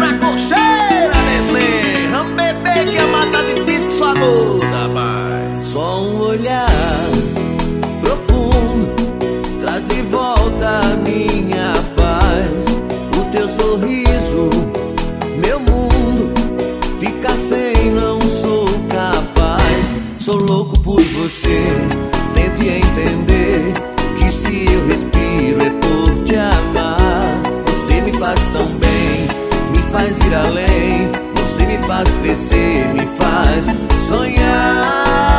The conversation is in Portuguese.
cocheira, neném. Vamos beber que a mata difícil que sua muda, pai. Só um olhar profundo traz de volta a minha paz. O teu sorriso, meu mundo fica sem, não sou capaz. Sou louco por você, tente entender que se eu respiro é por te amar. Você me faz tão bem, me faz ir além. Você me faz crescer, me faz sonhar.